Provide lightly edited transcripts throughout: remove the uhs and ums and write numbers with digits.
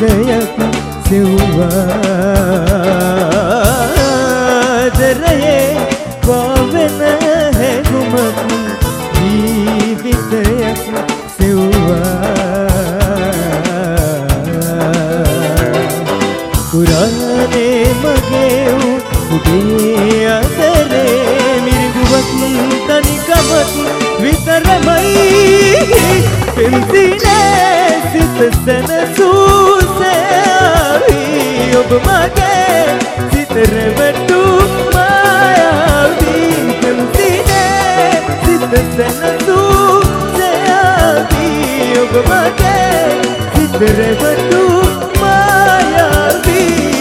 ජීවිතයක් සෙව්වාදරයේ පාවෙන හැඟුමක් ජීවිතයක් පුරානේ මගේ උඩේ අතරේ මිරිඟුවක් තනිකමක් විතරමයි පෙම්සිනේ සිත සැනසූසෑවි ඔබ මගේ සිත රැවටු මායාවි පෙම්සිනේ සිත සැනසූසෑවි ඔබ මගේ සිත රැවටු මායාවි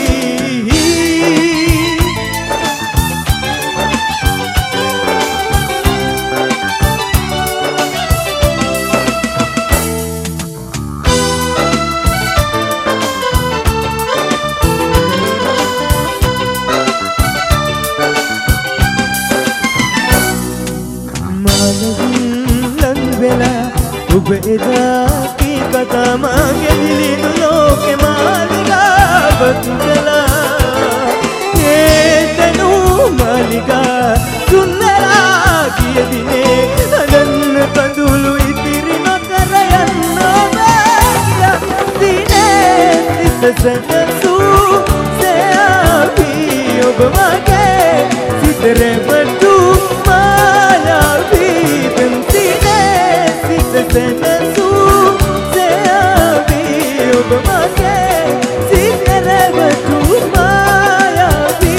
ඔබ එදා කී කතා මාගේ දිලිනු ලෝකෙ මාලිගාවක් කළා ඒ තනු මාලිගා සුන්දරා කිය දිනේ හදන්න කඳුළු ඉතිරි නොකර යන්න බෑ දිනේ සිත සැනසූ සෑවි ඔබ මගේ සිත රැවටු මායාවි පෙම්සිනේ සිත සැනසූ සෑවි ඔබ මගේ සිත රැවටු මායාවි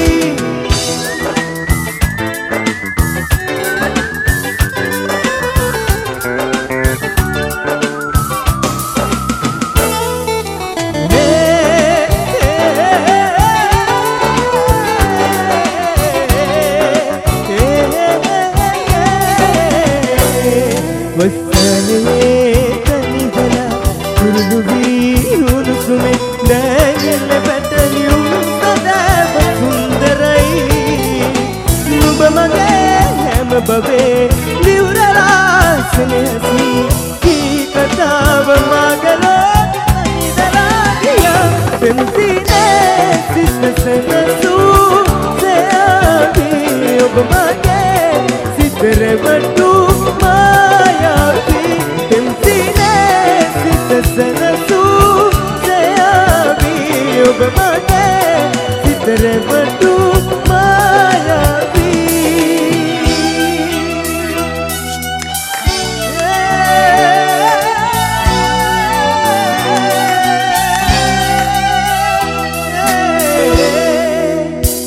වස්සනේ තනිවලා කුරුළු වී උණුසුමේ දැනෙන පැටලියුම් සදාම සුන්දරයි නුඹ මගේ හැම බවේ දිවුරලා සෙනෙහසි කී කතාව මගලා අනිදලා ගියා පෙම්සිනේ සිත සැනසූ සෑවි ඔබ මගේ සිත රැවටු සැනසූ සෑවි ඔබ මගේ සිත